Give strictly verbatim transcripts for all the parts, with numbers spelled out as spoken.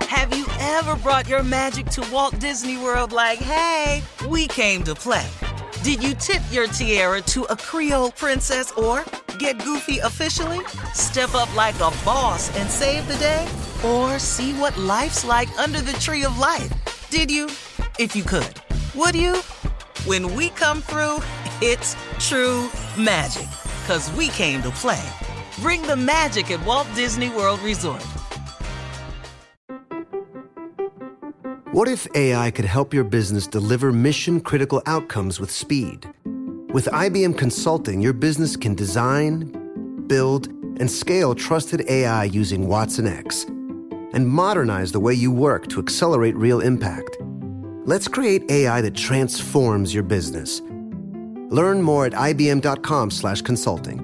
Have you ever brought your magic to Walt Disney World like, hey, we came to play? Did you tip your tiara to a Creole princess or get goofy officially? Step up like a boss and save the day? Or see what life's like under the tree of life? Did you? If you could. Would you? When we come through, it's true magic. 'Cause we came to play. Bring the magic at Walt Disney World Resort. What if A I could help your business deliver mission-critical outcomes with speed? With I B M Consulting, your business can design, build, and scale trusted A I using Watson X and modernize the way you work to accelerate real impact. Let's create A I that transforms your business. Learn more at ibm.com slash consulting.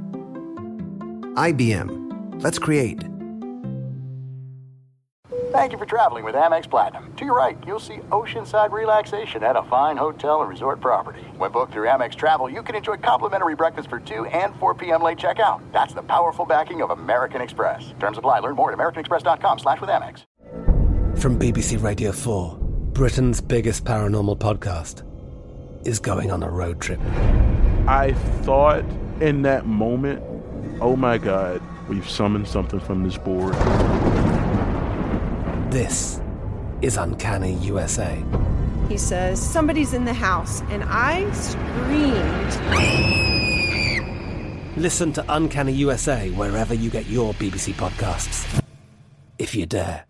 I B M. Let's create. Thank you for traveling with Amex Platinum. To your right, you'll see oceanside relaxation at a fine hotel and resort property. When booked through Amex Travel, you can enjoy complimentary breakfast for two and four p.m. late checkout. That's the powerful backing of American Express. Terms apply. Learn more at americanexpress.com slash with Amex. From B B C Radio four, Britain's biggest paranormal podcast is going on a road trip. I thought in that moment, oh my God, we've summoned something from this board. This is Uncanny U S A. He says, somebody's in the house, and I screamed. Listen to Uncanny U S A wherever you get your B B C podcasts, if you dare.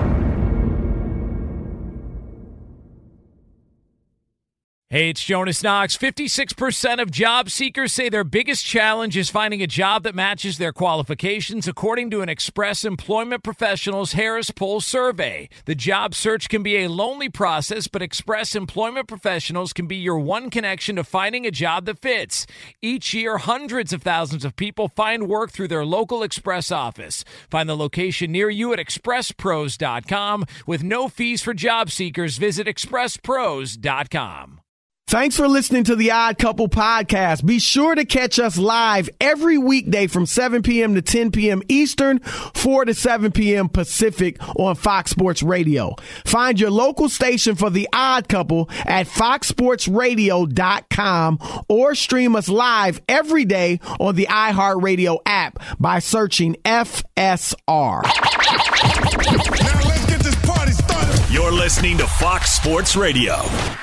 Hey, it's Jonas Knox. fifty-six percent of job seekers say their biggest challenge is finding a job that matches their qualifications, according to an Express Employment Professionals Harris Poll survey. The job search can be a lonely process, but Express Employment Professionals can be your one connection to finding a job that fits. Each year, hundreds of thousands of people find work through their local Express office. Find the location near you at express pros dot com. With no fees for job seekers, visit express pros dot com. Thanks for listening to the Odd Couple podcast. Be sure to catch us live every weekday from seven p.m. to ten p.m. Eastern, four to seven p.m. Pacific on Fox Sports Radio. Find your local station for the Odd Couple at fox sports radio dot com or stream us live every day on the iHeartRadio app by searching F S R. Now let's get this party started. You're listening to Fox Sports Radio.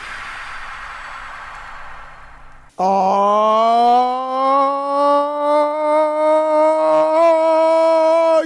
Oh,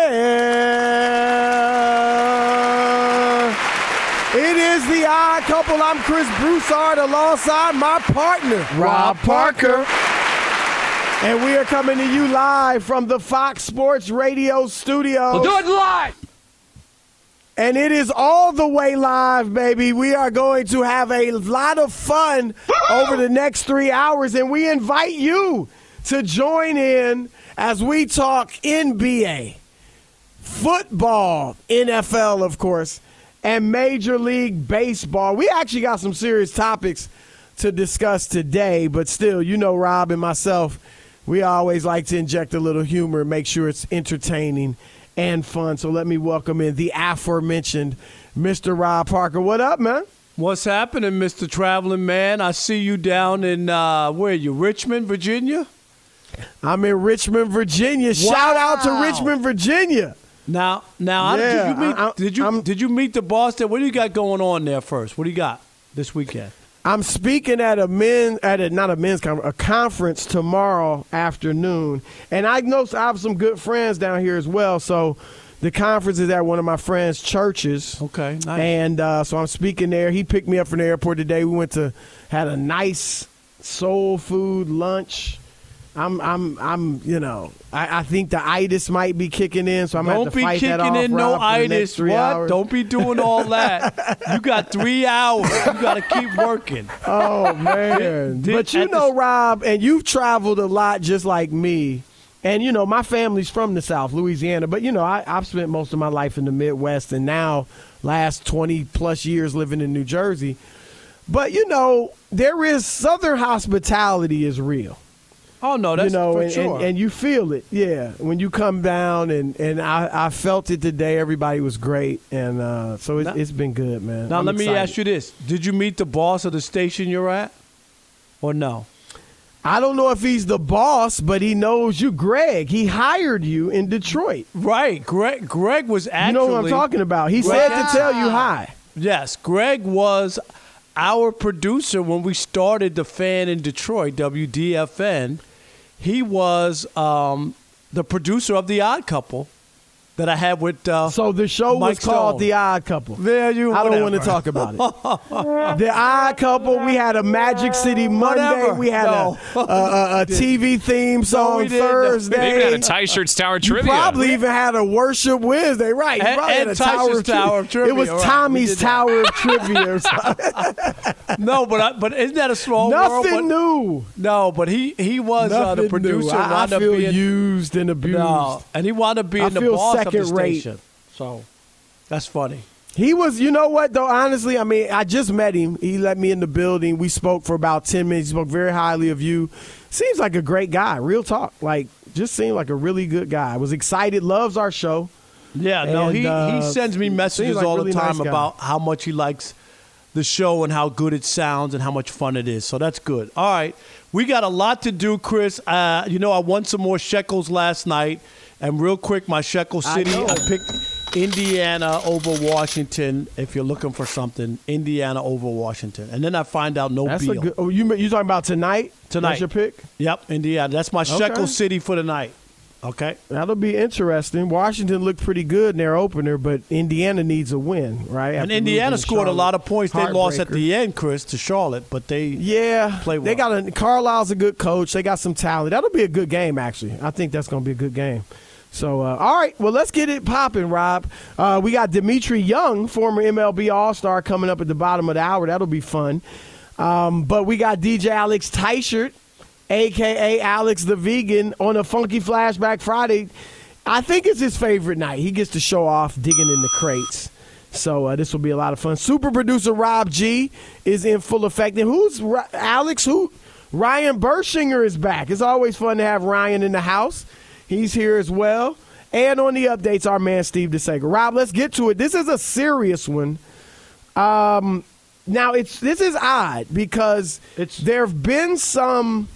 yeah. It is the Odd Couple. I'm Chris Broussard alongside my partner, Rob Parker. And we are coming to you live from the Fox Sports Radio studios. We'll do it live. And it is all the way live, baby. We are going to have a lot of fun over the next three hours, and we invite you to join in as we talk N B A, football, N F L, of course, and Major League Baseball. We actually got some serious topics to discuss today, but still, you know, Rob and myself, we always like to inject a little humor and make sure it's entertaining and fun. So let me welcome in the aforementioned Mister Rob Parker. What up, man? What's happening, Mister Traveling Man? I see you down in, uh, where are you, Richmond, Virginia? I'm in Richmond, Virginia. Wow. Shout out to Richmond, Virginia. Now, now, yeah, did you meet? I, I, did you I'm, did you meet the boss there? What do you got going on there first? What do you got this weekend? I'm speaking at a men at a not a men's conference, a conference tomorrow afternoon, and I know I have some good friends down here as well. So the conference is at one of my friends' churches. Okay, nice. And uh, so I'm speaking there. He picked me up from the airport today. We went to had a nice soul food lunch. I'm, I'm, I'm, you know, I, I think the itis might be kicking in, so I'm going to fight that off. Don't be kicking in no itis. What? Hours. Don't be doing all that. You got three hours. You got to keep working. Oh, man. Did, but you know, the... Rob, and you've traveled a lot just like me. And, you know, my family's from the South, Louisiana. But, you know, I, I've spent most of my life in the Midwest and now last twenty-plus years living in New Jersey. But, you know, there is Southern hospitality is real. Oh no, that's you know, for and, sure. and, and you feel it, yeah, when you come down, and, and I, I felt it today. Everybody was great, and uh, so it's, now, it's been good, man. Now I'm let me excited. ask you this: did you meet the boss of the station you're at, or no? I don't know if he's the boss, but he knows you, Greg. He hired you in Detroit. Right, Greg. Greg was actually. You know what I'm talking about. He Greg, said to tell you hi. Yes, Greg was our producer when we started the Fan in Detroit, W D F N. He was um, the producer of The Odd Couple that I had with uh, So the show Mike was called Stone. The Odd Couple. There you I don't whatever. want to talk about it. The Odd Couple, we had a Magic City Monday. Whatever. We had No. a, a, a, a T V theme song we didn't. Thursday. Maybe had a Tie Shirts Tower You trivia. probably even had a worship Wednesday, right? You And- probably and had a Tower Tyshirt's of, tri- Tower of Trivia, It was right. We Tommy's did that. Tower of Trivia. Or something. No, but I, but isn't that a small world? Nothing But- new. No, but he he was uh, Nothing the producer. new. I, I wound up feel being, used and abused. No, and he wound up being I the feel boss of the second rate. station. So that's funny. He was, you know what, though, honestly, I mean, I just met him. He let me in the building. We spoke for about ten minutes. He spoke very highly of you. Seems like a great guy, real talk. Like, just seemed like a really good guy. I was excited, loves our show. Yeah, no, And, he, uh, he sends me messages seems like all really the time nice guy. about how much he likes the show and how good it sounds and how much fun it is. So that's good. All right. We got a lot to do, Chris. Uh, you know, I won some more shekels last night. And real quick, my shekel I city, know. I, picked Indiana over Washington. If you're looking for something, Indiana over Washington. And then I find out no That's Beal. a good. Oh, you you talking about tonight? Tonight. That's your pick? Yep, Indiana. That's my Okay. shekel city for the night. Okay. That'll be interesting. Washington looked pretty good in their opener, but Indiana needs a win, right? And After Indiana losing to scored a lot of Charlotte. points. They lost at Heartbreaker. the end, Chris, to Charlotte, but they Yeah, play they well. got a Carlisle's a good coach. They got some talent. That'll be a good game, actually. I think that's going to be a good game. So, uh, all right, well, let's get it popping, Rob. Uh, we got Dimitri Young, former M L B All-Star, coming up at the bottom of the hour. That'll be fun. Um, but we got D J Alex Teichert, a k a. Alex the Vegan, on a Funky Flashback Friday. I think it's his favorite night. He gets to show off digging in the crates. So uh, this will be a lot of fun. Super producer Rob G is in full effect. And who's Ro- Alex? Who? Ryan Bershinger is back. It's always fun to have Ryan in the house. He's here as well. And on the updates, our man Steve DeSager. Rob, let's get to it. This is a serious one. Um, now, it's this is odd because it's there have been some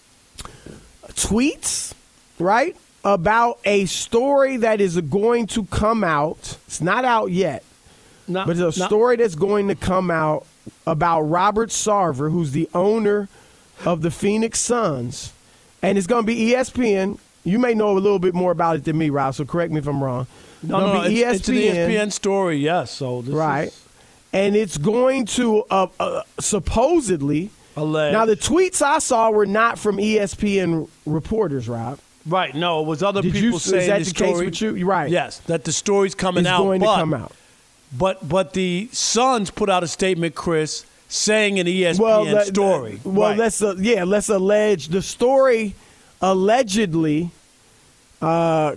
tweets, right, about a story that is going to come out. It's not out yet, No, but it's a no. story that's going to come out about Robert Sarver, who's the owner of the Phoenix Suns. And it's going to be E S P N. You may know a little bit more about it than me, Rob, so correct me if I'm wrong. No, It'll no, be it's, it's an E S P N story, yes. So this right. is And it's going to uh, uh, supposedly. alleged. Now, the tweets I saw were not from E S P N reporters, Rob. Right, no, it was other Did people you, saying is that the the story. case with you? You're right. Yes, that the story's coming It's out. going but, to come out. But but the Suns put out a statement, Chris, saying an E S P N Well, that- story. Well, right. let's uh, yeah, let's allege the story allegedly uh,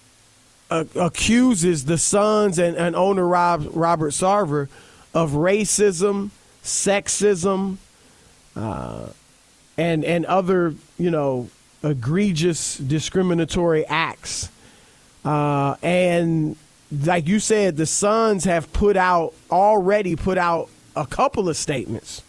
uh, accuses the Suns and, and owner Rob, Robert Sarver of racism, sexism, uh, and and other you know egregious discriminatory acts. Uh, and like you said, the Suns have put out already put out a couple of statements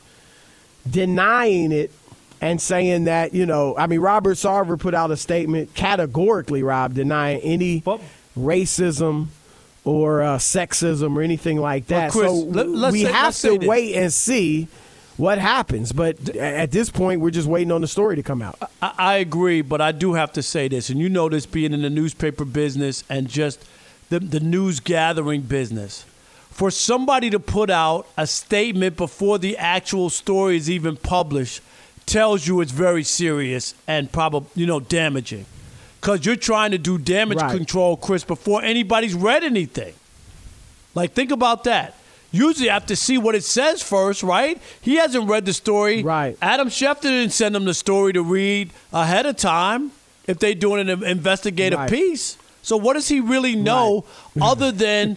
denying it and saying that, you know, I mean, Robert Sarver put out a statement categorically, Rob, denying any racism or uh, sexism or anything like that. Well, Chris, so let- let's we say- have let's say to this. wait and see what happens. But at this point, we're just waiting on the story to come out. I, I agree, but I do have to say this, and you know this being in the newspaper business and just the, the news gathering business. For somebody to put out a statement before the actual story is even published tells you it's very serious and probably, you know, damaging. Because you're trying to do damage Right. control, Chris, before anybody's read anything. Like, think about that. Usually you have to see what it says first, right? He hasn't read the story. Right. Adam Schefter didn't send him the story to read ahead of time if they're doing an investigative Right. piece. So what does he really know other than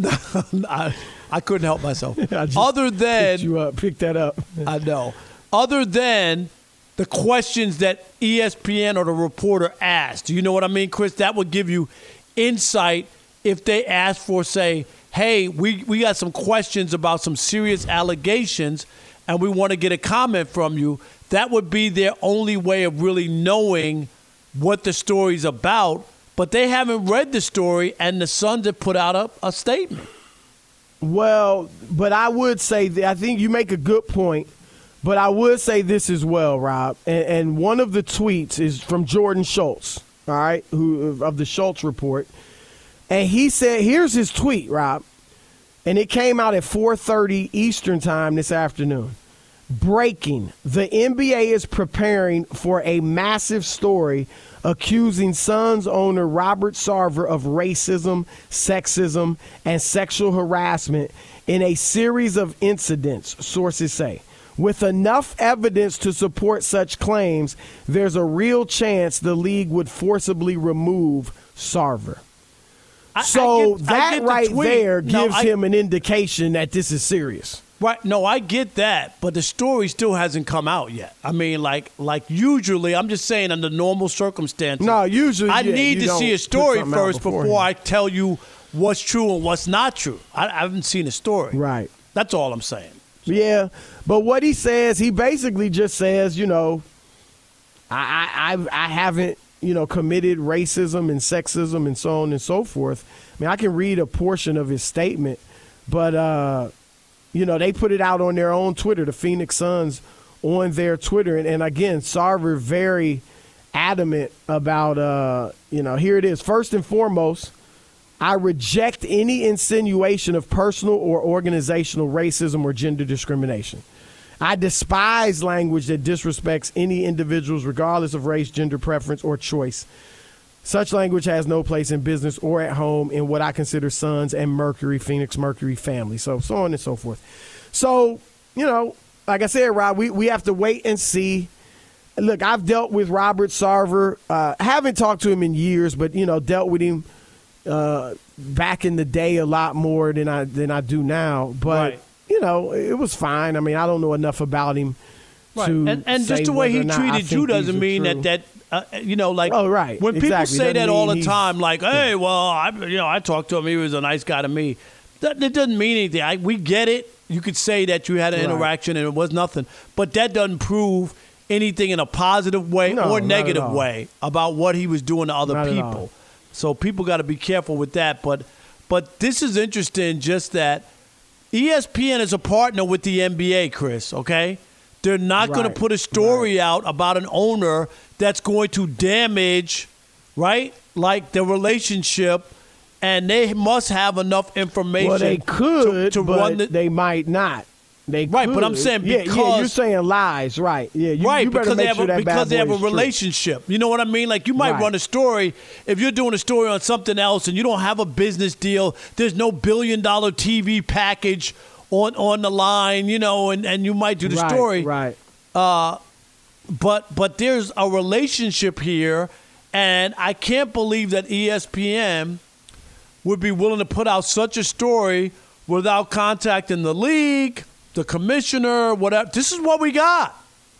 I, I couldn't help myself. I just Other than picked you up, pick that up. I know. Other than the questions that E S P N or the reporter asked. Do you know what I mean, Chris? That would give you insight if they asked for, say, hey, we, we got some questions about some serious allegations and we want to get a comment from you. That would be their only way of really knowing what the story's about. But they haven't read the story, and the Suns have put out a, a statement. Well, but I would say that I think you make a good point, but I would say this as well, Rob. And, and one of the tweets is from Jordan Schultz, all right, who of the Schultz Report. And he said, here's his tweet, Rob, and it came out at four thirty Eastern time this afternoon. Breaking. The N B A is preparing for a massive story accusing Suns owner Robert Sarver of racism, sexism, and sexual harassment in a series of incidents, sources say. With enough evidence to support such claims, there's a real chance the league would forcibly remove Sarver. I, so I get, that I get the right tweet. there No, gives I, him an indication that this is serious. Right. No, I get that, but the story still hasn't come out yet. I mean, like, like usually, I'm just saying under normal circumstances. No, usually, I yeah, need you to see a don't story put something out first before beforehand. I tell you what's true and what's not true. I, I haven't seen a story. Right. That's all I'm saying. Yeah, but what he says, he basically just says, you know, I, I, I haven't, you know, committed racism and sexism and so on and so forth. I mean, I can read a portion of his statement, but, uh, you know, they put it out on their own Twitter, the Phoenix Suns on their Twitter. And, and again, Sarver very adamant about, uh, you know, here it is. First and foremost, I reject any insinuation of personal or organizational racism or gender discrimination. I despise language that disrespects any individuals regardless of race, gender preference, or choice. Such language has no place in business or at home in what I consider Suns and Mercury, Phoenix Mercury family, so so on and so forth. So, you know, like I said, Rob, we, we have to wait and see. Look, I've dealt with Robert Sarver. Uh, haven't talked to him in years, but, you know, dealt with him uh, back in the day a lot more than I than I do now. But, right. you know, it was fine. I mean, I don't know enough about him Right. to And, and say just the way whether he or not I treated think you these doesn't are mean true. that, that uh, you know, like, oh, right. when people Exactly. say Doesn't that all mean the he's- time, like, hey, well, I, you know, I talked to him. He was a nice guy to me. That, that doesn't mean anything. I, we get it. You could say that you had an Right. interaction and it was nothing. But that doesn't prove anything in a positive way No, or not at negative all. way about what he was doing to other Not at all. people. So people got to be careful with that. But but this is interesting just that E S P N is a partner with the N B A, Chris, okay? They're not going Right, to put a story out about an owner that's going to damage, right, like the relationship, and they must have enough information Well, they could, to, to but run the, they might not. They Right, but I'm could. saying yeah, because- yeah, you're saying lies, right? Yeah, you, right, you better because they make have sure a, that because bad they have boy a is true. relationship. You know what I mean? Like you might Right. run a story if you're doing a story on something else and you don't have a business deal. There's no billion dollar T V package on on the line, you know, and, and you might do the Right, story. right? Uh, but but there's a relationship here, and I can't believe that E S P N would be willing to put out such a story without contacting the league, the commissioner, whatever. This is what we got.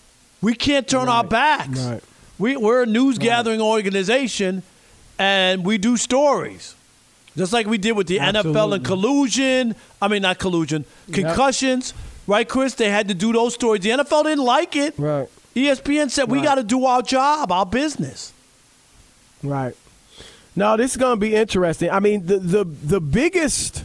We can't turn our backs. Right. We, we're a news gathering organization, and we do stories. Just like we did with the N F L and collusion. I mean, not collusion, concussions. Right, Chris? They had to do those stories. The N F L didn't like it. Right. E S P N said, we Right. got to do our job, our business. Right. No, this is going to be interesting. I mean, the the the biggest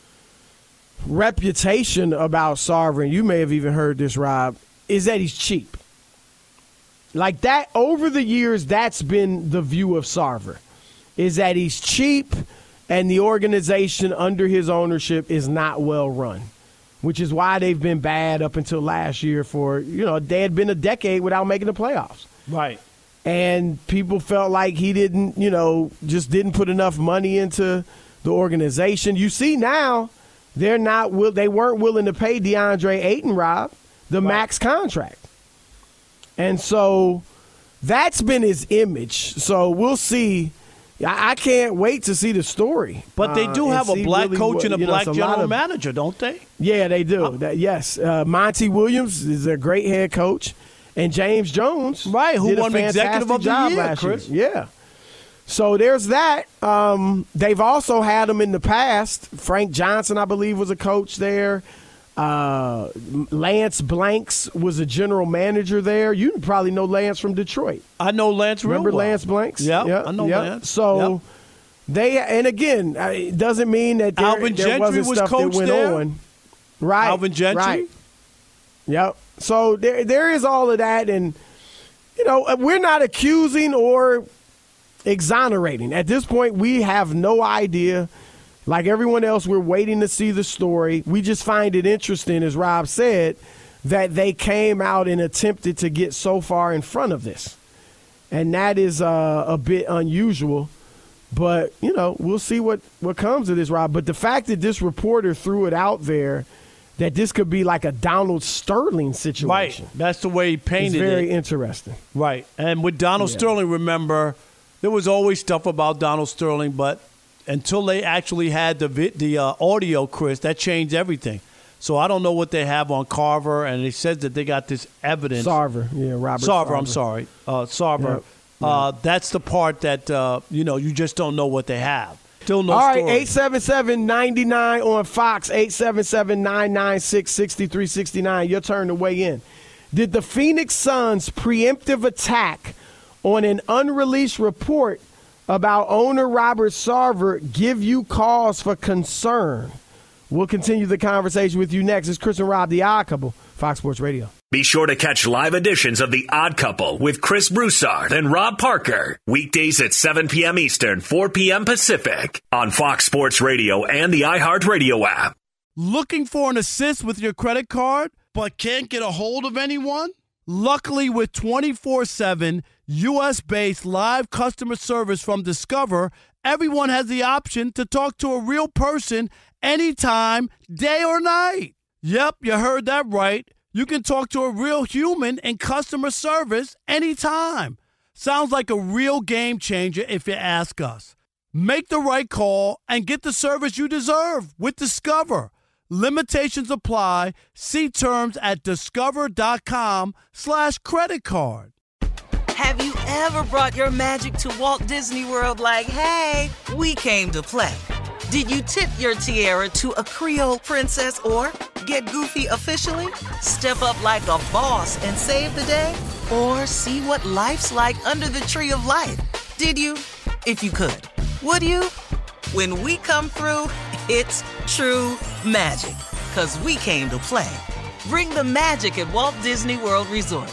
reputation about Sarver, and you may have even heard this, Rob, is that he's cheap. Like that, over the years, that's been the view of Sarver, is that he's cheap and the organization under his ownership is not well run, which is why they've been bad up until last year for, you know, they had been a decade without making the playoffs. Right. And people felt like he didn't, you know, just didn't put enough money into the organization. You see now, they're not will they weren't willing to pay DeAndre Ayton, Rob, the max contract. And so that's been his image. So we'll see. I, I can't wait to see the story. But they uh, do and have a see black really coach what- and a you know, black it's a lot general of- manager, don't they? Yeah, they do. That, yes. Uh, Monty Williams is a great head coach. And James Jones, right, who did won a Executive of the job Year, last Chris. year. Yeah. So there's that. Um, they've also had them in the past. Frank Johnson, I believe, was a coach there. Uh, Lance Blanks was a general manager there. You probably know Lance from Detroit. I know Lance real Remember well. Lance Blanks? Yeah, yep, I know yep. Lance. So Yep. they, and again, uh, it doesn't mean that there, Alvin there Gentry wasn't was stuff coach that went there? on. Right. Alvin Gentry? Right. Yep. So there, there is all of that, and you know, we're not accusing or exonerating. At this point, we have no idea. Like everyone else, we're waiting to see the story. We just find it interesting, as Rob said, that they came out and attempted to get so far in front of this. And that is uh, a bit unusual. But, you know, we'll see what, what comes of this, Rob. But the fact that this reporter threw it out there, that this could be like a Donald Sterling situation. Right. That's the way he painted it's very it. interesting. Right. And with Donald Yeah. Sterling, remember, there was always stuff about Donald Sterling, but until they actually had the vi- the uh, audio, Chris, that changed everything. So I don't know what they have on Carver, and it says that they got this evidence. Sarver, yeah, Robert Sarver, Sarver. I'm sorry. Uh, Sarver. Yep. Uh, that's the part that, uh, you know, you just don't know what they have. Still no All right, story. eight seven seven, nine nine on Fox, eight seven seven, nine nine six, six three six nine. Your turn to weigh in. Did the Phoenix Suns' preemptive attack on an unreleased report about owner Robert Sarver give you cause for concern? We'll continue the conversation with you next. It's Chris and Rob, the Odd Couple, Fox Sports Radio. Be sure to catch live editions of The Odd Couple with Chris Broussard and Rob Parker. Weekdays at seven p.m. Eastern, four p.m. Pacific on Fox Sports Radio and the iHeartRadio app. Looking for an assist with your credit card, but can't get a hold of anyone? Luckily, with twenty-four seven U S-based live customer service from Discover, everyone has the option to talk to a real person anytime, day or night. Yep, you heard that right. You can talk to a real human in customer service anytime. Sounds like a real game changer if you ask us. Make the right call and get the service you deserve with Discover. Limitations apply. See terms at discover.com slash credit card. Have you ever brought your magic to Walt Disney World like, hey, we came to play? Did you tip your tiara to a Creole princess or get goofy officially? Step up like a boss and save the day? Or see what life's like under the tree of life? Did you? If you could. Would you? When we come through, it's true magic. 'Cause we came to play. Bring the magic at Walt Disney World Resort.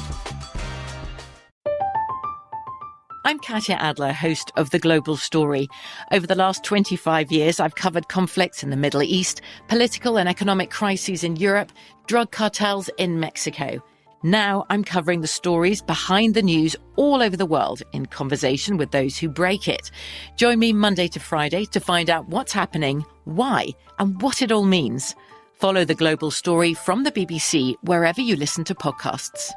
I'm Katya Adler, host of The Global Story. Over the last twenty-five years, I've covered conflicts in the Middle East, political and economic crises in Europe, drug cartels in Mexico. Now I'm covering the stories behind the news all over the world in conversation with those who break it. Join me Monday to Friday to find out what's happening, why, and what it all means. Follow The Global Story from the B B C wherever you listen to podcasts.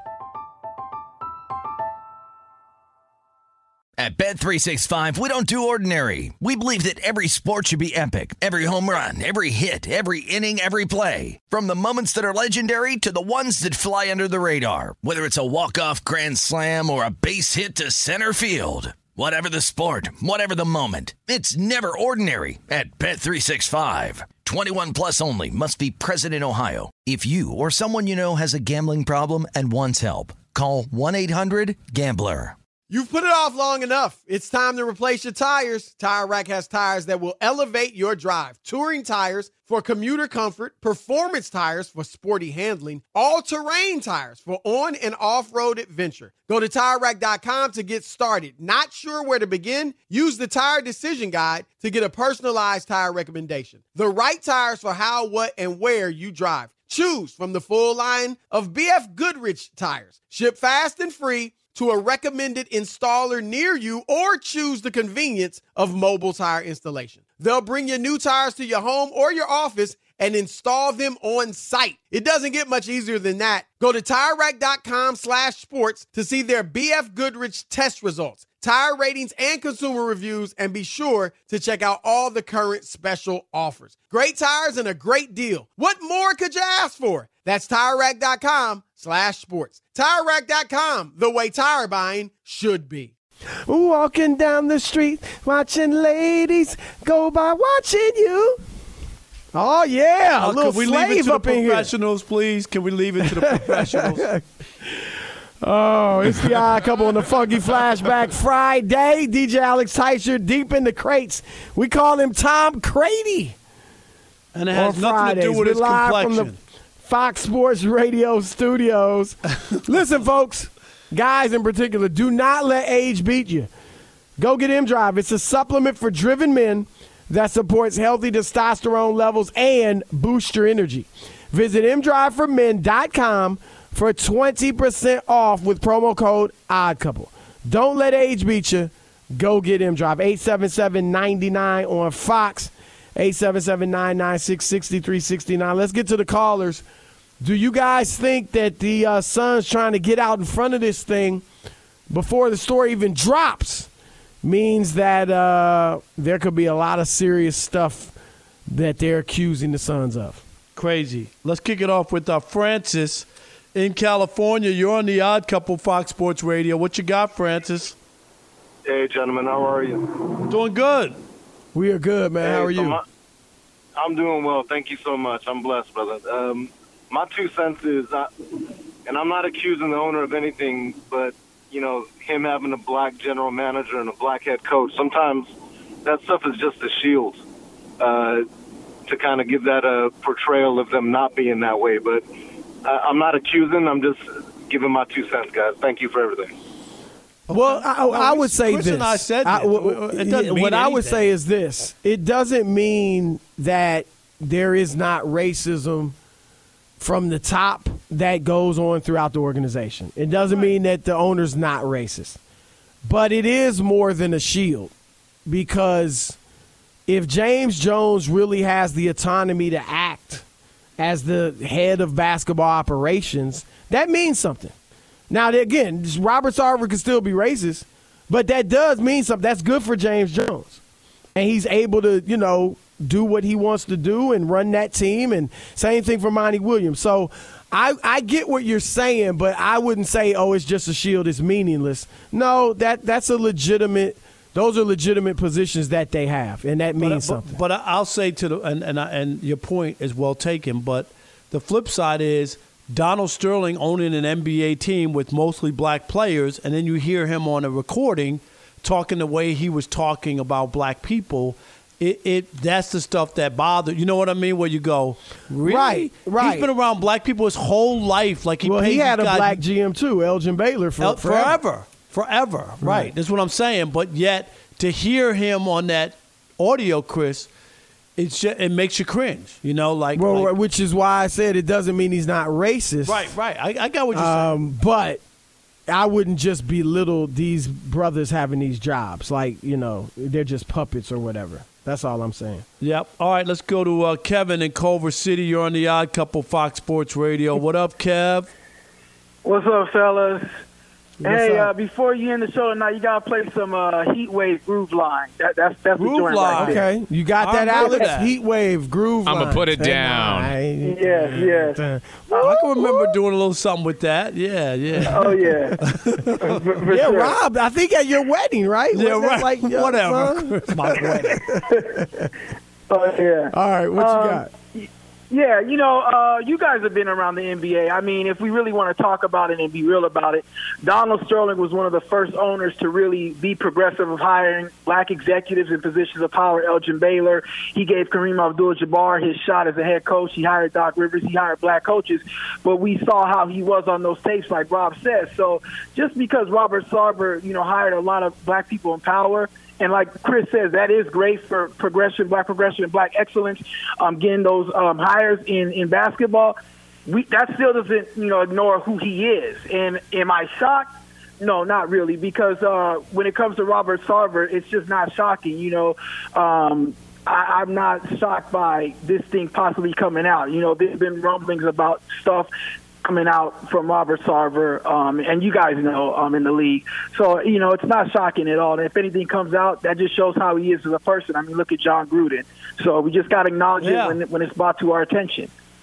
At Bet three sixty-five, we don't do ordinary. We believe that every sport should be epic. Every home run, every hit, every inning, every play. From the moments that are legendary to the ones that fly under the radar. Whether it's a walk-off grand slam or a base hit to center field. Whatever the sport, whatever the moment. It's never ordinary at Bet three sixty-five. twenty-one plus only. Must be present in Ohio. If you or someone you know has a gambling problem and wants help, call one eight hundred gambler. You've put it off long enough. It's time to replace your tires. Tire Rack has tires that will elevate your drive. Touring tires for commuter comfort, performance tires for sporty handling, all-terrain tires for on- and off-road adventure. Go to Tire Rack dot com to get started. Not sure where to begin? Use the Tire Decision Guide to get a personalized tire recommendation. The right tires for how, what, and where you drive. Choose from the full line of B F Goodrich tires. Ship fast and free to a recommended installer near you, or choose the convenience of mobile tire installation. They'll bring your new tires to your home or your office and install them on site. It doesn't get much easier than that. Go to Tire Rack dot com slash sports to see their B F Goodrich test results, tire ratings, and consumer reviews, and be sure to check out all the current special offers. Great tires and a great deal. What more could you ask for? That's Tire Rack dot com slash sports. Tire Rack dot com, the way tire buying should be. Walking down the street, watching ladies go by, watching you. Oh, yeah. A uh, little can we slave leave it to up the in professionals, please? Can we leave it to the professionals? Oh, it's the Odd Couple on the Funky Flashback Friday. D J Alex Teicher deep in the crates. We call him Tom Crady. And it has on nothing Fridays. to do with We're his live complexion. from the Fox Sports Radio studios. Listen, folks, guys in particular, do not let age beat you. Go get M-Drive. It's a supplement for driven men that supports healthy testosterone levels and boosts your energy. Visit m drive for men dot com for twenty percent off with promo code ODDCOUPLE. Don't let age beat you. Go get M-Drive. eight seven seven, nine nine on Fox. eight seven seven, nine nine six, six three six nine. Let's get to the callers. Do you guys think that the uh, Suns trying to get out in front of this thing before the story even drops means that uh, there could be a lot of serious stuff that they're accusing the Suns of? Crazy. Let's kick it off with uh, Francis in California. You're on the Odd Couple Fox Sports Radio. What you got, Francis? Hey, gentlemen. How are you? Doing good. We are good, man. Hey, How are so you? My, I'm doing well. Thank you so much. I'm blessed, brother. Um, my two cents is, uh, and I'm not accusing the owner of anything, but, you know, him having a black general manager and a black head coach, sometimes that stuff is just a shield uh, to kind of give that a portrayal of them not being that way. But uh, I'm not accusing. I'm just giving my two cents, guys. Thank you for everything. Well, I, Well, I would say Chris this. and I said I- that. w- It doesn't mean what I would anything. say is this. It doesn't mean that there is not racism from the top that goes on throughout the organization. It doesn't mean that the owner's not racist. But it is more than a shield, because if James Jones really has the autonomy to act as the head of basketball operations, that means something. Now, again, Robert Sarver can still be racist, but that does mean something. That's good for James Jones. And he's able to, you know, do what he wants to do and run that team. And same thing for Monty Williams. So I, I get what you're saying, but I wouldn't say, oh, it's just a shield, it's meaningless. No, that that's a legitimate – those are legitimate positions that they have, and that means but, something. But, but I'll say to the and and, I, and your point is well taken. But the flip side is Donald Sterling owning an N B A team with mostly black players, and then you hear him on a recording talking the way he was talking about black people. It, it that's the stuff that bothers. You know what I mean? Where you go, really? Right, right. He's been around black people his whole life. Like he well, paid he had a these guys- black G M too, Elgin Baylor, for El- forever. forever. Forever, right. Right. That's what I'm saying. But yet, to hear him on that audio, Chris, it's just, it makes you cringe. You know, like, Well, like which is why I said it doesn't mean he's not racist. right, right. I, I got what you're Um, but I wouldn't just belittle these brothers having these jobs. Like, you know, they're just puppets or whatever. That's all I'm saying. saying. Yep. All right, let's go to uh, Kevin in Culver City. You're on the Odd Couple Fox Sports Radio. What up, Kev? What's up, fellas? What's hey, up? Uh, before you end the show tonight, you gotta play some uh, Heat Wave Groove Line. That, that's that's the Groove joint Line. right there. Okay, you got I that, remember Alex? that. Heat Wave, Groove I'ma Line. put it Tonight. down. Yes, yes. I can remember doing a little something with that. Yeah, yeah. Oh yeah. for, for Yeah, sure. Rob, I think at your wedding, right? Yeah, Wasn't that right. Like, your Whatever. son? It's my wedding. Oh yeah. All right, what you Um, got? Yeah, you know, uh, you guys have been around the N B A. I mean, if we really want to talk about it and be real about it, Donald Sterling was one of the first owners to really be progressive of hiring black executives in positions of power. Elgin Baylor. He gave Kareem Abdul-Jabbar his shot as a head coach. He hired Doc Rivers. He hired black coaches. But we saw how he was on those tapes, like Rob says. So just because Robert Sarver, you know, hired a lot of black people in power, and like Chris says, that is great for progression, black progression, and black excellence, um, getting those um, hires in, in basketball. We, that still doesn't, you know, ignore who he is. And am I shocked? No, not really, because uh, when it comes to Robert Sarver, it's just not shocking. You know, um, I, I'm not shocked by this thing possibly coming out. You know, there's been rumblings about stuff coming out from Robert Sarver, um, and you guys know um, in the league. So, you know, it's not shocking at all. And if anything comes out, that just shows how he is as a person. I mean, look at John Gruden. So we just got to acknowledge Yeah. it when, when it's brought to our attention.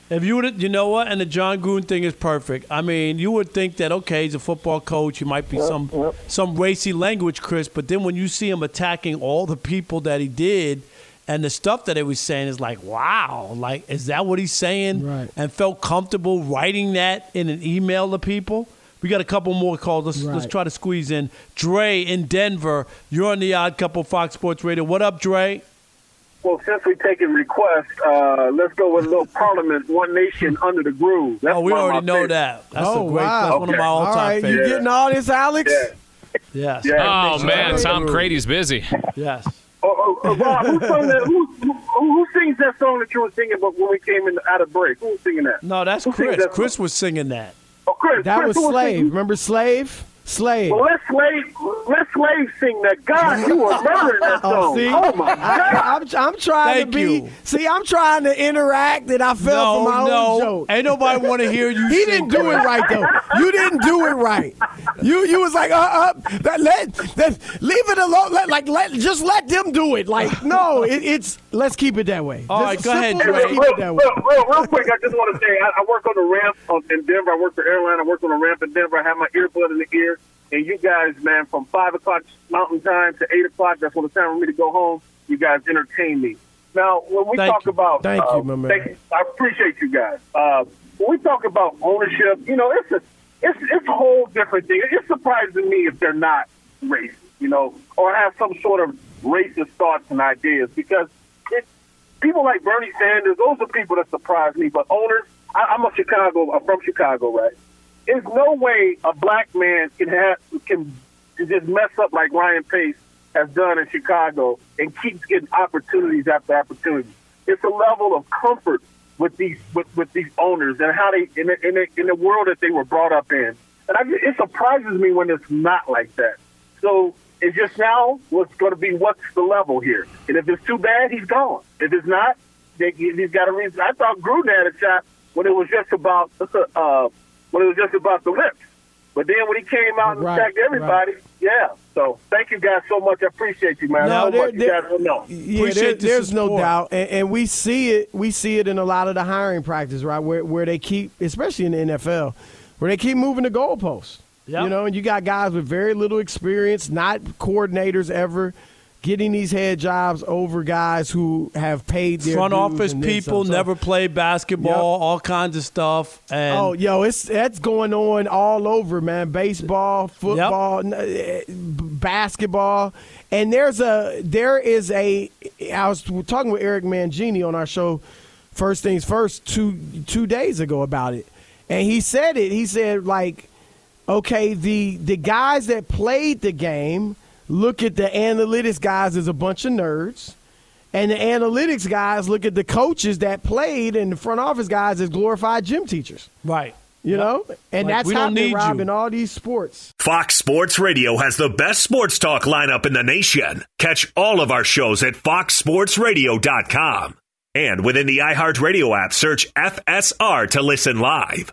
If you would, you know what, and the John Gruden thing is perfect. I mean, you would think that okay, he's a football coach. He might be Yep, some yep. some racy language, Chris. But then when you see him attacking all the people that he did, and the stuff that he was saying is like, wow, like is that what he's saying? Right. And felt comfortable writing that in an email to people. We got a couple more calls. Let's let's Right. try to squeeze in. Dre in Denver, you're on the Odd Couple Fox Sports Radio. What up, Dre? Well, since we're taking requests, uh, let's go with a little Parliament, One Nation Under the Groove. That's Oh, we one of my already know favorites. that. That's Oh, a great. wow. That's one of my Okay. all-time All right, favorites. you getting all this, Alex? Yeah. Yes. Yeah. Oh, man, Tom Brady's busy. Yes. Oh, oh, oh, Rob, who, sung that, who, who, who sings that song that you were singing but when we came in out of break? Who was singing that? No, that's Who sings Chris. that Chris song? was singing that. Oh, Chris. That Chris, was who Slave. singing? Remember Slave? Slave. Well, let Slave, let Slave sing that. God, you were murdering that Oh, song. see? Oh, my God. I, I'm, I'm trying Thank to be. you. See, I'm trying to interact, and I fell No, for my no. own joke. Ain't nobody want to hear you He sing, didn't do it Chris. right though. You didn't do it right. You you was like uh uh that, let that, leave it alone. Let, like let just let them do it. Like no, it, it's let's keep it that way. All Just right, go ahead, simple, Dre. let's keep Real, it that way. real, real, real quick, I just want to say I, I work on the ramp on, in Denver. I work for airline. I work on the ramp in Denver. I have my earbud in the ear. And you guys, man, from five o'clock Mountain Time to eight o'clock, that's when it's time for me to go home. You guys entertain me. Now, when we Thank talk you. about, Thank uh, you, my man. thank you. I appreciate you guys. Uh, when we talk about ownership, you know, it's a it's it's a whole different thing. It surprises me if they're not racist, you know, or have some sort of racist thoughts and ideas, because it, people like Bernie Sanders, those are people that surprise me. But owners, I, I'm a Chicago. I'm from Chicago, right? There's no way a black man can have can just mess up like Ryan Pace has done in Chicago and keeps getting opportunities after opportunities. It's a level of comfort with these with, with these owners and how they in the, in, the, in the world that they were brought up in. And I, it surprises me when it's not like that. So it's just now what's going to be what's the level here. And if it's too bad, he's gone. If it's not, they, he's got a reason. I thought Gruden had a shot when it was just about uh, when it was just about the lips. But then when he came out and Right, attacked everybody, right. yeah. So thank you guys so much. I appreciate you, man. No, so there- much you there- guys don't know. Yeah, Appreciate there, the there's no support. doubt, and, and we see it. We see it in a lot of the hiring practice, right? Where where they keep, especially in the N F L, where they keep moving the goalposts. Yep. You know, and you got guys with very little experience, not coordinators ever, getting these head jobs over guys who have paid their Front dues office and then people some. So- never played basketball, Yep. all kinds of stuff. And Oh, yo, it's that's going on all over, man. Baseball, football, n- eh, basketball, and there's a there is a. I was talking with Eric Mangini on our show, First Things First, two two days ago about it, and he said it. He said like, okay, the the guys that played the game look at the analytics guys as a bunch of nerds. And the analytics guys look at the coaches that played and the front office guys as glorified gym teachers. right. You know? And Like, that's we don't happening, need Rob, you. in all these sports. Fox Sports Radio has the best sports talk lineup in the nation. Catch all of our shows at fox sports radio dot com. And within the iHeartRadio app, search F S R to listen live.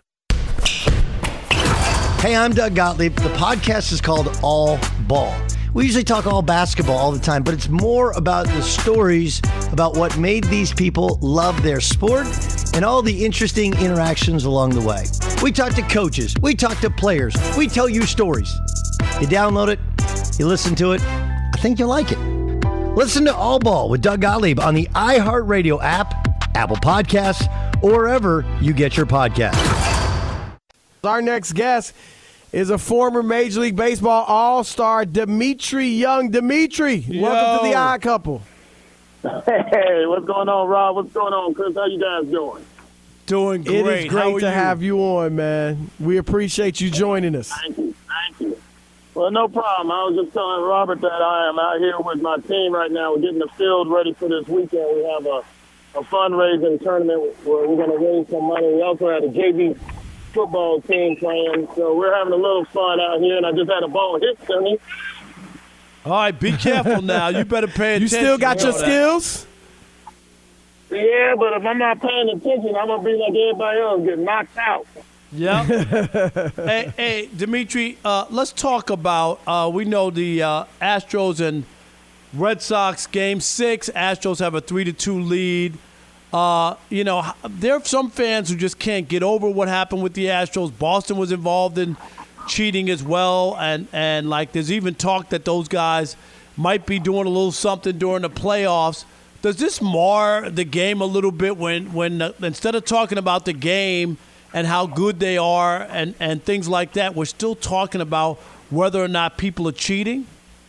Hey, I'm Doug Gottlieb. The podcast is called All Ball. We usually talk all basketball all the time, but it's more about the stories about what made these people love their sport and all the interesting interactions along the way. We talk to coaches. We talk to players. We tell you stories. You download it. You listen to it. I think you'll like it. Listen to All Ball with Doug Gottlieb on the iHeartRadio app, Apple Podcasts, or wherever you get your podcasts. Our next guest is a former Major League Baseball All-Star, Dimitri Young. Dimitri, welcome to the Odd Couple. Hey, what's going on, Rob? What's going on, Chris? How you guys doing? Doing great. It is How great are to you? have you on, man. We appreciate you joining us. Thank you. Thank you. Well, no problem. I was just telling Robert that I am out here with my team right now. We're getting the field ready for this weekend. We have a, a fundraising tournament where we're going to raise some money. We also had a J V football team playing, so we're having a little fun out here, and I just had a ball hit to me. All right, be careful now. You better pay You attention. still got your to that. skills? Yeah, but if I'm not paying attention, I'm going to be like everybody else, get knocked out. Yeah. hey, hey, Dimitri, uh, let's talk about, uh, we know the uh, Astros and Red Sox game six. Astros have a three to two lead. Uh, you know, there are some fans who just can't get over what happened with the Astros. Boston was involved in cheating as well, and, and like there's even talk that those guys might be doing a little something during the playoffs. Does this mar the game a little bit when, when uh, instead of talking about the game and how good they are and, and things like that, we're still talking about whether or not people are cheating?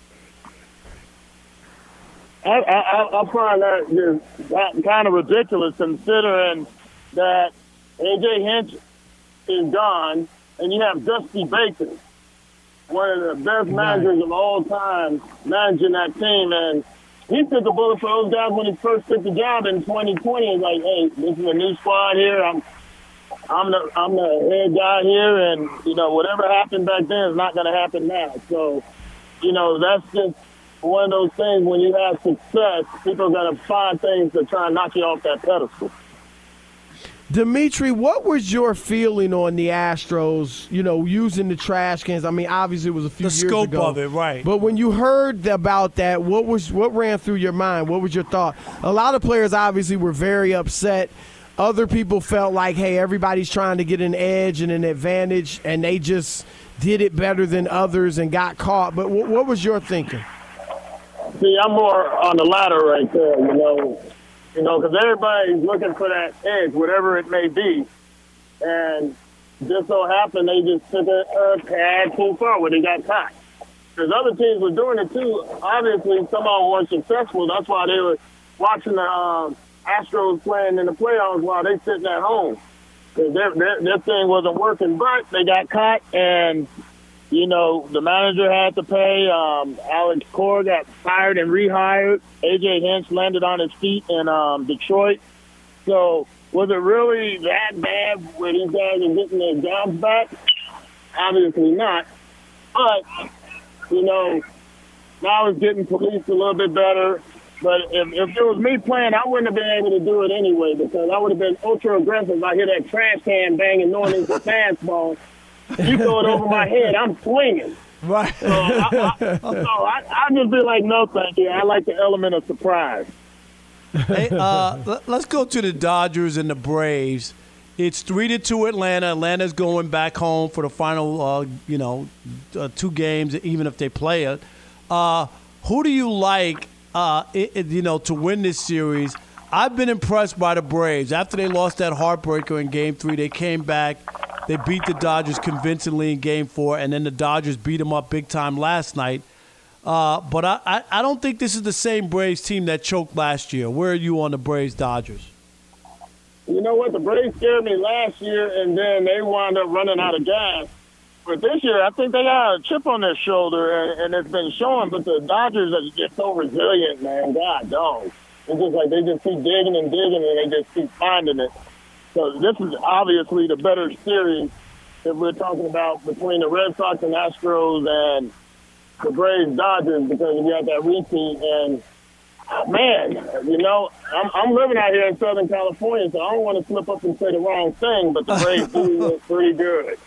I, I, I find that just that kind of ridiculous, considering that A J Hinch is gone and you have Dusty Baker, one of the best managers of all time, managing that team. And he took a bullet for those guys when he first took the job in twenty twenty. He's like, hey, this is a new squad here. I'm I'm the I'm the head guy here, and, you know, whatever happened back then is not going to happen now. So, you know, that's just one of those things when you have success, people are going to find things to try and knock you off that pedestal. Dimitri, what was your feeling on the Astros, you know, using the trash cans? I mean, obviously it was a few The years scope ago. of it, right. But when you heard about that, what was what ran through your mind? What was your thought? A lot of players obviously were very upset. Other people felt like, hey, everybody's trying to get an edge and an advantage, and they just did it better than others and got caught. But what, what was your thinking? See, I'm more on the latter right there, you know, you know, because everybody's looking for that edge, whatever it may be. And just so happened they just took a, a tad too far when they got caught. Because other teams were doing it too. Obviously, some of them weren't successful. That's why they were watching the um, Astros playing in the playoffs while they sitting at home. Because their, their, their thing wasn't working, but they got caught, and, you know, the manager had to pay. Um, Alex Cora got fired and rehired. A J Hinch landed on his feet in um, Detroit. So was it really that bad where these guys are getting their jobs back? Obviously not. But, you know, now it's getting policed a little bit better. But if, if it was me playing, I wouldn't have been able to do it anyway, because I would have been ultra aggressive. I hear that trash can banging, knowing it's a fastball. You throw it over my head, I'm swinging. Right. So I, I, so I, I just be like, no, thank you. I like the element of surprise. Hey, uh, let's go to the Dodgers and the Braves. It's three to two Atlanta. Atlanta's going back home for the final, uh, you know, uh, two games, even if they play it. Uh, who do you like? Uh, it, it, you know, to win this series? I've been impressed by the Braves. After they lost that heartbreaker in Game Three, they came back. They beat the Dodgers convincingly in Game Four, and then the Dodgers beat them up big time last night. Uh, but I, I, I don't think this is the same Braves team that choked last year. Where are you on the Braves Dodgers? You know what? The Braves scared me last year, and then they wound up running out of gas. But this year, I think they got a chip on their shoulder, and, and it's been showing. But the Dodgers are just so resilient, man. God, dog. It's just like they just keep digging and digging, and they just keep finding it. So this is obviously the better series that we're talking about between the Red Sox and Astros and the Braves Dodgers, because you got that repeat. And, man, you know, I'm, I'm living out here in Southern California, so I don't want to slip up and say the wrong thing, but the Braves do look pretty good.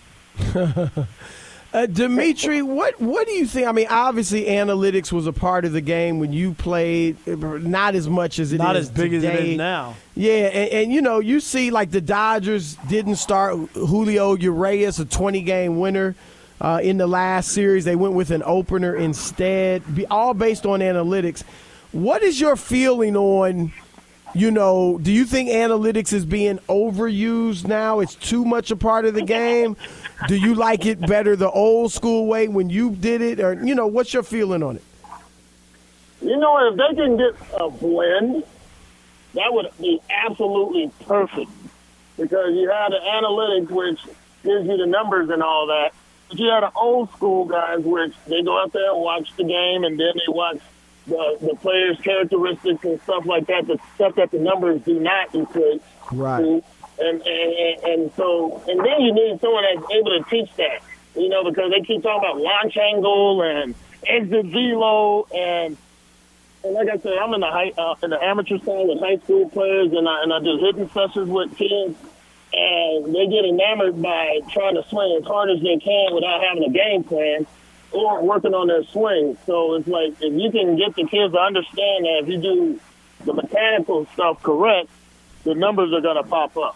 uh, Dimitri, what what do you think? I mean, obviously, analytics was a part of the game when you played, not as much as it Not is as big today. as it is now. Yeah, and, and, you know, you see, like, the Dodgers didn't start Julio Urias, a twenty-game winner, uh, in the last series. They went with an opener instead, be, all based on analytics. What is your feeling on, you know, do you think analytics is being overused now? It's too much a part of the game? Do you like it better the old school way when you did it? Or, you know, what's your feeling on it? You know, if they can get a blend, that would be absolutely perfect, because you had the analytics, which gives you the numbers and all that. But you had the old school guys, which they go out there and watch the game, and then they watch the, the players' characteristics and stuff like that, the stuff that the numbers do not equate right. to. And, and, and so, and then you need someone that's able to teach that, you know, because they keep talking about launch angle and exit velo, and and like I said, I'm in the high, uh, in the amateur side with high school players, and I and I do hitting sessions with kids, and they get enamored by trying to swing as hard as they can without having a game plan or working on their swing. So it's like, if you can get the kids to understand that if you do the mechanical stuff correct, the numbers are going to pop up.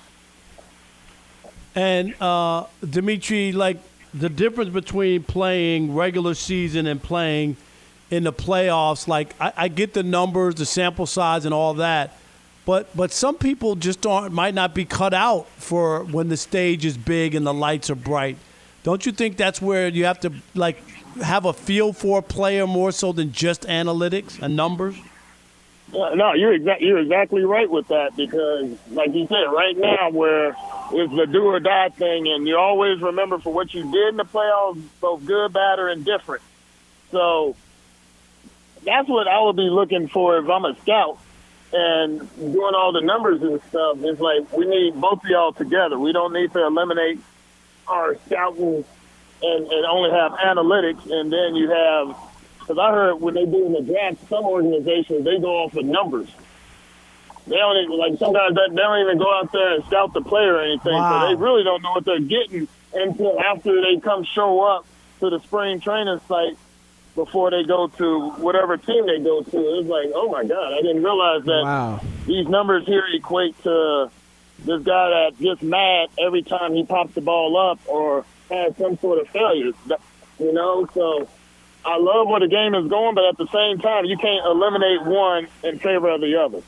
And, uh, Dimitri, like, the difference between playing regular season and playing in the playoffs, like, I, I get the numbers, the sample size, and all that, but but some people just aren't, might not be cut out for when the stage is big and the lights are bright. Don't you think that's where you have to, like, have a feel for a player more so than just analytics and numbers? Uh, no, you're exa- you're exactly right with that, because, like you said, right now where it's the do or die thing, and you always remember for what you did in the playoffs, both good, bad, or indifferent. So that's what I would be looking for if I'm a scout and doing all the numbers and stuff. It's like we need both of y'all together. We don't need to eliminate our scouting and, and only have analytics, and then you have. Because I heard when they do in the draft, some organizations, they go off of numbers. They don't even, like, sometimes they don't even go out there and scout the player or anything. Wow. So they really don't know what they're getting until after they come show up to the spring training site before they go to whatever team they go to. It's like, oh, my God, I didn't realize that wow. these numbers here equate to this guy that gets mad every time he pops the ball up or has some sort of failure, you know, so I love where the game is going, but at the same time, you can't eliminate one in favor of the other.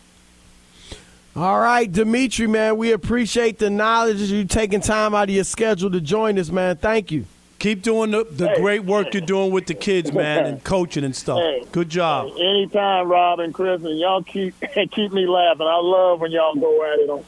All right, Dimitri, man, we appreciate the knowledge of you taking time out of your schedule to join us, man. Thank you. Keep doing the, the Hey. great work you're doing with the kids, man, and coaching and stuff. Hey. Good job. Anytime, Rob and Chris, and y'all keep keep me laughing. I love when y'all go at it on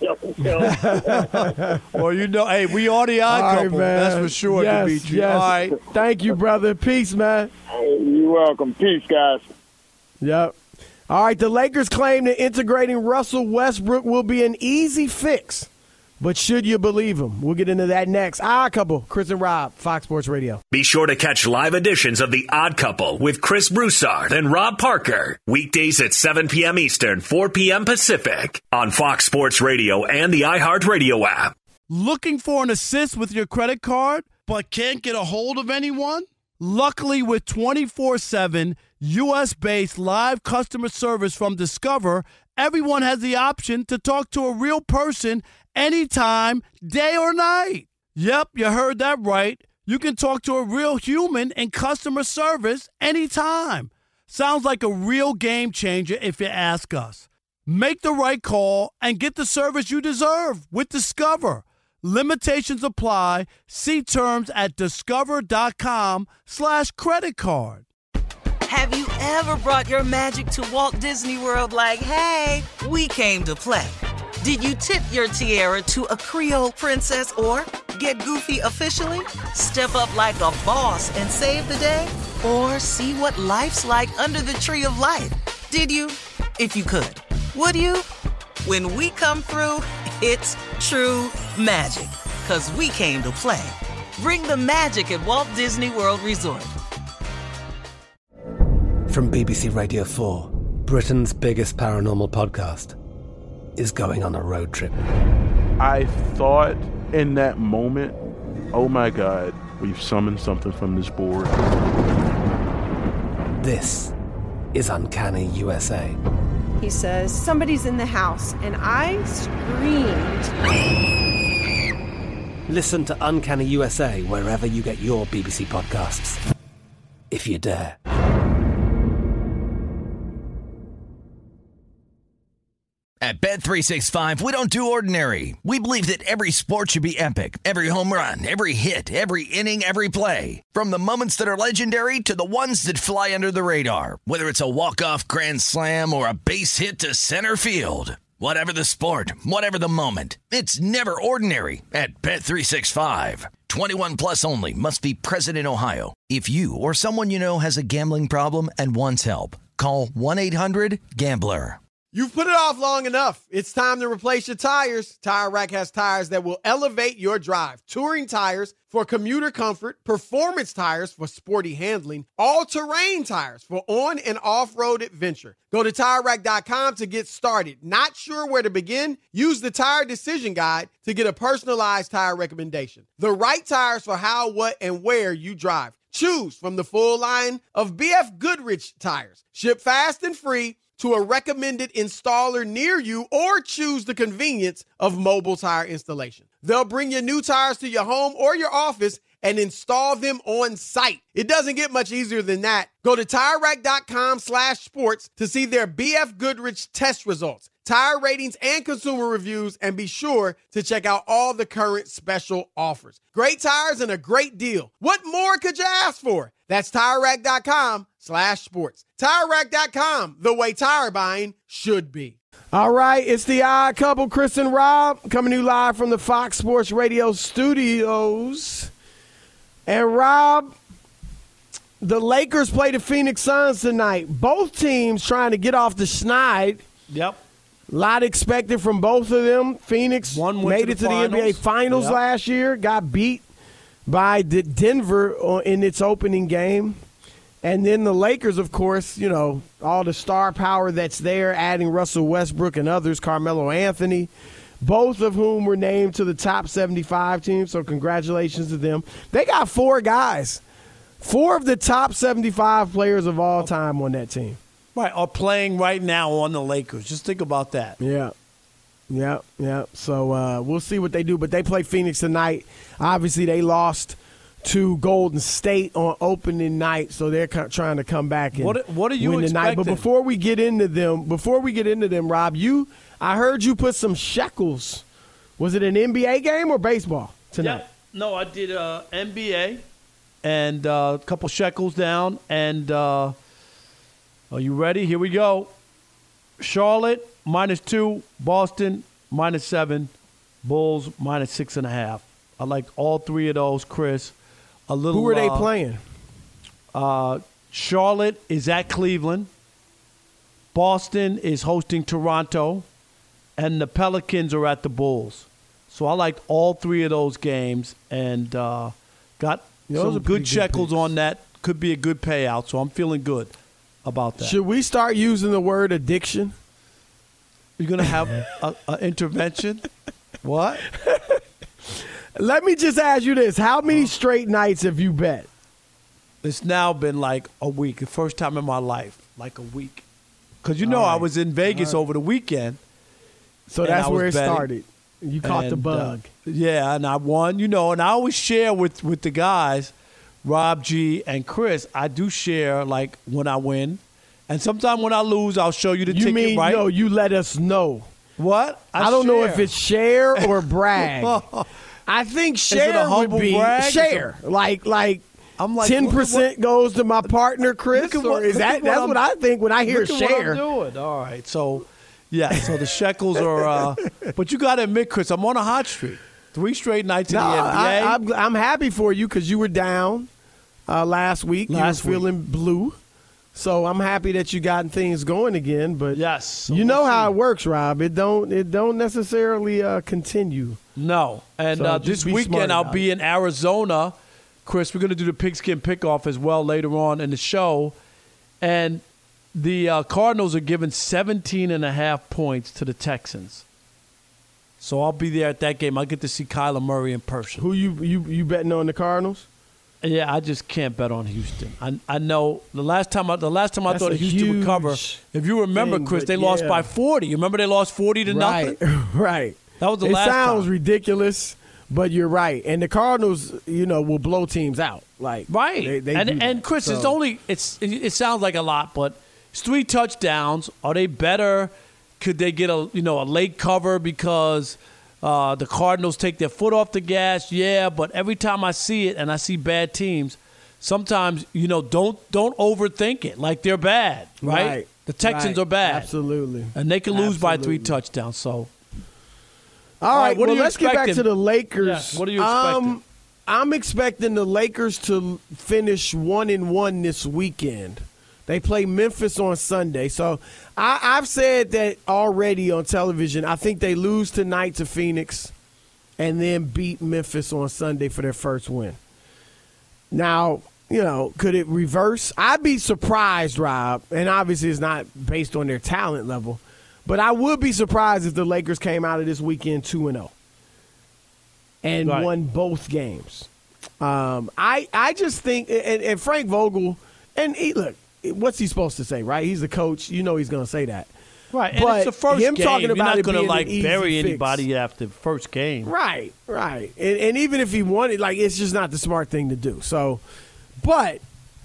y'all. Well, you know, hey, we are the odd All right, couple. man. That's for sure, yes, Dimitri. Yes. All right. Thank you, brother. Peace, man. Hey, you're welcome. Peace, guys. Yep. All right, the Lakers claim that integrating Russell Westbrook will be an easy fix. But should you believe him? We'll get into that next. Odd Couple, Chris and Rob, Fox Sports Radio. Be sure to catch live editions of The Odd Couple with Chris Broussard and Rob Parker. Weekdays at seven p.m. Eastern, four p.m. Pacific on Fox Sports Radio and the iHeartRadio app. Looking for an assist with your credit card, but can't get a hold of anyone? Luckily, with twenty-four seven U S-based live customer service from Discover, everyone has the option to talk to a real person anytime, day or night. Yep, you heard that right. You can talk to a real human in customer service anytime. Sounds like a real game changer if you ask us. Make the right call and get the service you deserve with Discover. Limitations apply. See terms at discover.com slash credit card. Have you ever brought your magic to Walt Disney World like, hey, we came to play? Did you tip your tiara to a Creole princess or get goofy officially? Step up like a boss and save the day? Or see what life's like under the tree of life? Did you? If you could. Would you? When we come through, it's true magic. 'Cause we came to play. Bring the magic at Walt Disney World Resort. From B B C Radio four, Britain's biggest paranormal podcast is going on a road trip. I thought in that moment, oh my God, we've summoned something from this board. This is Uncanny U S A. He says, somebody's in the house, and I screamed. Listen to Uncanny U S A wherever you get your B B C podcasts, if you dare. At Bet three sixty-five, we don't do ordinary. We believe that every sport should be epic. Every home run, every hit, every inning, every play. From the moments that are legendary to the ones that fly under the radar. Whether it's a walk-off grand slam or a base hit to center field. Whatever the sport, whatever the moment. It's never ordinary at Bet three sixty-five. twenty-one plus only. Must be present in Ohio. If you or someone you know has a gambling problem and wants help, call one eight hundred gambler. You've put it off long enough. It's time to replace your tires. Tire Rack has tires that will elevate your drive. Touring tires for commuter comfort, performance tires for sporty handling, all-terrain tires for on- and off-road adventure. Go to Tire Rack dot com to get started. Not sure where to begin? Use the Tire Decision Guide to get a personalized tire recommendation. The right tires for how, what, and where you drive. Choose from the full line of B F Goodrich tires. Ship fast and free to a recommended installer near you or choose the convenience of mobile tire installation. They'll bring your new tires to your home or your office and install them on site. It doesn't get much easier than that. Go to TireRack.com slash sports to see their B F Goodrich test results, tire ratings, and consumer reviews, and be sure to check out all the current special offers. Great tires and a great deal. What more could you ask for? That's TireRack.com slash sports. TireRack dot com, the way tire buying should be. All right, it's the Odd Couple, Chris and Rob, coming to you live from the Fox Sports Radio studios. And Rob, the Lakers play the Phoenix Suns tonight. Both teams trying to get off the schneid. Yep. A lot expected from both of them. Phoenix One made to it the to the N B A finals. Finals Yep. last year, got beat by D- Denver in its opening game. And then the Lakers, of course, you know, all the star power that's there, adding Russell Westbrook and others, Carmelo Anthony, both of whom were named to the top seventy-five team, so congratulations to them. They got four guys, four of the top seventy-five players of all time on that team. Right, are playing right now on the Lakers. Just think about that. Yeah. Yeah, yeah. So uh, we'll see what they do. But they play Phoenix tonight. Obviously, they lost to Golden State on opening night, so they're co- trying to come back and What- what are you win tonight. But expecting? before we get into them, before we get into them, Rob, you, I heard you put some shekels. Was it an N B A game or baseball tonight? Yeah. No, I did uh, N B A and uh, a couple shekels down. And uh, are you ready? Here we go. Charlotte, minus two. Boston, minus seven. Bulls, minus six and a half. I liked all three of those, Chris. A little. Who are they uh, playing? Uh, Charlotte is at Cleveland. Boston is hosting Toronto. And the Pelicans are at the Bulls. So I liked all three of those games and uh, got Those some are good pretty good shekels picks. on that. Could be a good payout. So I'm feeling good about that. Should we start using the word addiction? You're going to have an intervention? What? Let me just ask you this. How many straight nights have you bet? It's now been like a week. The first time in my life. Like a week. Because, you know, All I right. was in Vegas All right. over the weekend. So and that's I was where it betting. started. You caught the And, bug. uh, yeah, and I won, you know, and I always share with, with the guys, Rob G and Chris. I do share, like, when I win. And sometimes when I lose, I'll show you the You ticket, mean, right? no, you let us know. What? I, don't know share. if it's share or brag. I think it share a humble would be brag? share. Like, like, I'm like ten look at percent goes to my partner, Chris, Look at or what- is look that at that's I'm- what I think when I hear look at what share. I'm doing. All right, so yeah, so the shekels are. Uh, but you got to admit, Chris, I'm on a hot streak. Three straight nights No, in the N B A. I, I'm, I'm happy for you because you were down uh, last week. Last you were week. feeling blue. So I'm happy that you got things going again. But yes, so you we'll know see. how it works, Rob. It don't it don't necessarily uh, continue. No, and So uh, just this be smart weekend I'll about be it. in Arizona. Chris, we're going to do the pigskin pickoff as well later on in the show. And the uh, Cardinals are giving seventeen and a half points to the Texans. So I'll be there at that game. I'll get to see Kyler Murray in person. Who you you you betting on the Cardinals? Yeah, I just can't bet on Houston. I I know the last time I the last time I That's thought a Houston would cover. huge If you remember, thing, Chris, but they lost yeah. by forty. You remember they lost forty to Right, nothing. right. That was the it last sounds time. ridiculous, but you're right. And the Cardinals, you know, will blow teams out. Like Right. they, they and do and that. Chris, it's So- only it's it, it sounds like a lot, but it's three touchdowns. Are they better? Could they get a you know a late cover because uh, the Cardinals take their foot off the gas? Yeah, but every time I see it and I see bad teams, sometimes you know don't don't overthink it. Like they're bad, right? Right. The Texans Right. are bad, Absolutely. and they can lose by three Absolutely. touchdowns. So All right, what are well, you let's get back expecting? to the Lakers. Yeah, what are you expecting? Um, I'm expecting the Lakers to finish one and one this weekend. They play Memphis on Sunday. So I, I've said that already on television. I think they lose tonight to Phoenix and then beat Memphis on Sunday for their first win. Now, you know, could it reverse? I'd be surprised, Rob, and obviously it's not based on their talent level, but I would be surprised if the Lakers came out of this weekend two and oh and Right. won both games. Um, I I just think, and, and Frank Vogel, and he, look, what's he supposed to say, right? He's the coach. You know he's going to say that. Right, and but it's the first him game. talking You're about not it going to being like an easy bury fix. anybody after the first game. Right, right. And, and even if he wanted, like, it's just not the smart thing to do. So, but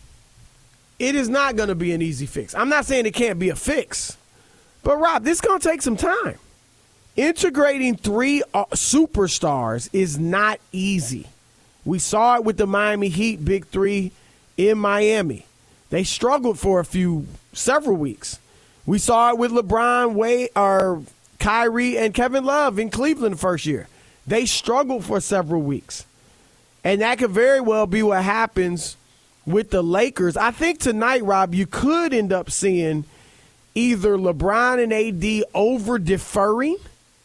it is not going to be an easy fix. I'm not saying it can't be a fix, but Rob, this is going to take some time. Integrating three uh, superstars is not easy. We saw it with the Miami Heat Big Three in Miami. They struggled for a few, several weeks. We saw it with LeBron, Wade, or Kyrie, and Kevin Love in Cleveland the first year. They struggled for several weeks. And that could very well be what happens with the Lakers. I think tonight, Rob, you could end up seeing either LeBron and A D over-deferring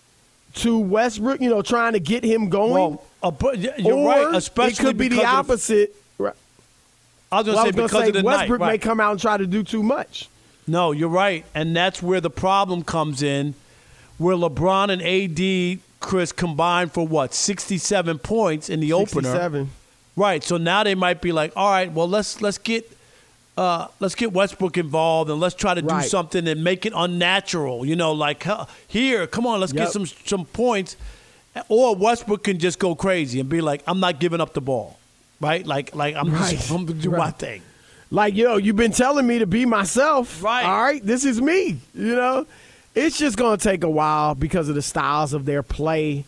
to Westbrook, you know, trying to get him going. Well, uh, but you're or right, especially it could be the because of- opposite. Right. I was going Well, to say gonna because say of the Westbrook night. may Right. come out and try to do too much. No, you're right. And that's where the problem comes in, where LeBron and A D, Chris, combined for what, sixty-seven points in the opener. sixty-seven. Right. So now they might be like, all right, well, let's let's get uh, let's get Westbrook involved and let's try to do Right. something and make it unnatural. You know, like uh, here, come on, let's Yep. get some some points. Or Westbrook can just go crazy and be like, I'm not giving up the ball. Right? Like like I'm Right. just I'm gonna do my Right. thing. Like, yo, you've been telling me to be myself. Right. All right, this is me. You know, it's just going to take a while because of the styles of their play.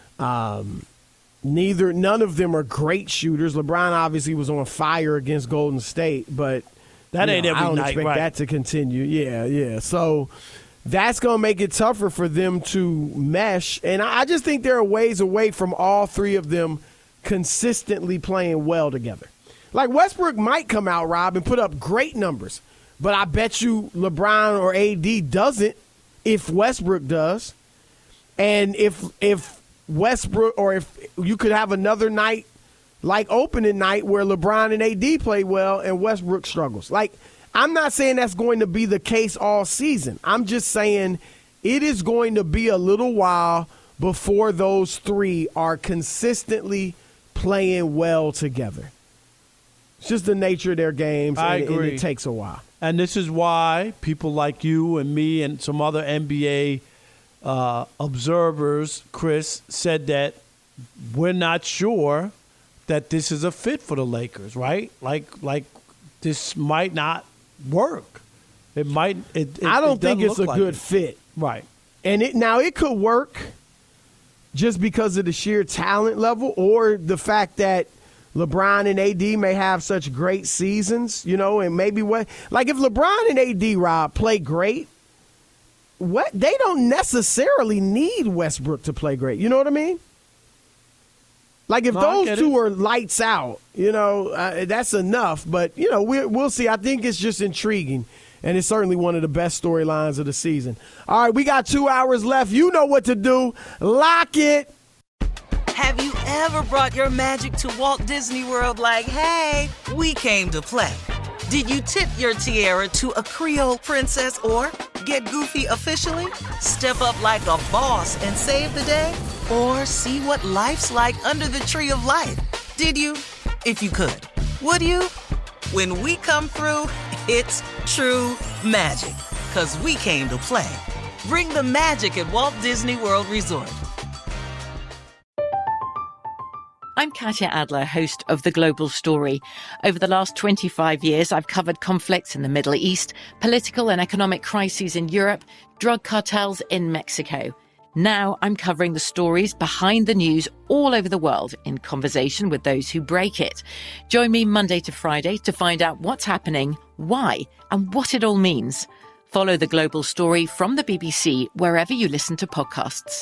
Um, neither, none of them are great shooters. LeBron obviously was on fire against Golden State, but That you ain't know, every I don't night, expect right. that to continue. Yeah, yeah. So that's going to make it tougher for them to mesh. And I I just think they're a ways away from all three of them consistently playing well together. Like Westbrook might come out, Rob, and put up great numbers, but I bet you LeBron or A D doesn't if Westbrook does. And if if Westbrook or if you could have another night like opening night where LeBron and A D play well and Westbrook struggles. Like, I'm not saying that's going to be the case all season. I'm just saying it is going to be a little while before those three are consistently playing well together. It's just the nature of their games, I and, and agree. it takes a while. And this is why people like you and me and some other N B A uh, observers, Chris, said that we're not sure that this is a fit for the Lakers, right? Like, like this might not work. It might. It, it, I don't it think doesn't it's look a like good it. fit. Right. And it now it could work just because of the sheer talent level or the fact that LeBron and A D may have such great seasons, you know, and maybe what like if LeBron and A D, Rob, play great, what they don't necessarily need Westbrook to play great. You know what I mean? Like if No, I those get two it. are lights out, you know, uh, that's enough. But you know, we, we'll see. I think it's just intriguing. And it's certainly one of the best storylines of the season. All right, we got two hours left. You know what to do. Lock it. Have you ever brought your magic to Walt Disney World like, hey, we came to play? Did you tip your tiara to a Creole princess or get goofy officially? Step up like a boss and save the day? Or see what life's like under the tree of life? Did you? If you could. Would you? When we come through, it's true magic. 'Cause we came to play. Bring the magic at Walt Disney World Resort. I'm Katya Adler, host of The Global Story. Over the last twenty-five years, I've covered conflicts in the Middle East, political and economic crises in Europe, drug cartels in Mexico. Now I'm covering the stories behind the news all over the world in conversation with those who break it. Join me Monday to Friday to find out what's happening, why, and what it all means. Follow The Global Story from the B B C wherever you listen to podcasts.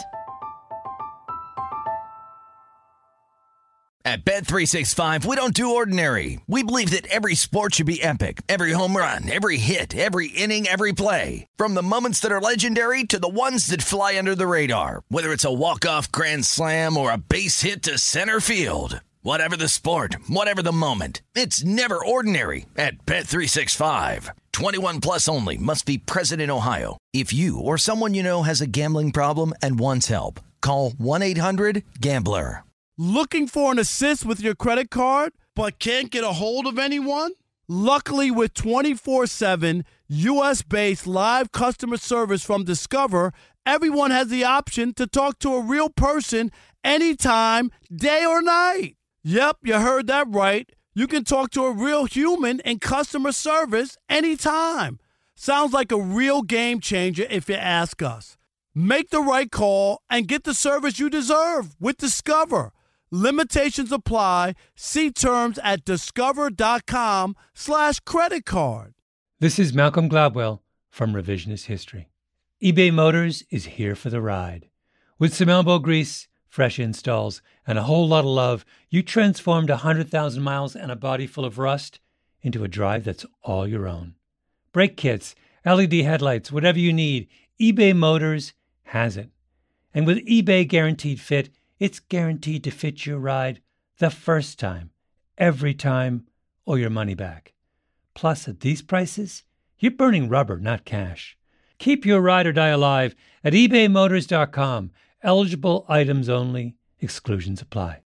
At Bet three sixty-five, we don't do ordinary. We believe that every sport should be epic. Every home run, every hit, every inning, every play. From the moments that are legendary to the ones that fly under the radar. Whether it's a walk-off grand slam or a base hit to center field. Whatever the sport, whatever the moment. It's never ordinary at Bet three sixty-five. twenty-one plus only. Must be present in Ohio. If you or someone you know has a gambling problem and wants help, call one eight hundred gambler. Looking for an assist with your credit card, but can't get a hold of anyone? Luckily, with twenty-four seven U S-based live customer service from Discover, everyone has the option to talk to a real person anytime, day or night. Yep, you heard that right. You can talk to a real human in customer service anytime. Sounds like a real game changer if you ask us. Make the right call and get the service you deserve with Discover. Limitations apply. See terms at discover.com slash credit card. This is Malcolm Gladwell from Revisionist History. eBay Motors is here for the ride. With some elbow grease, fresh installs, and a whole lot of love, you transformed one hundred thousand miles and a body full of rust into a drive that's all your own. Brake kits, L E D headlights, whatever you need, eBay Motors has it. And with eBay Guaranteed Fit, it's guaranteed to fit your ride the first time, every time, or your money back. Plus, at these prices, you're burning rubber, not cash. Keep your ride or die alive at ebay motors dot com. Eligible items only. Exclusions apply.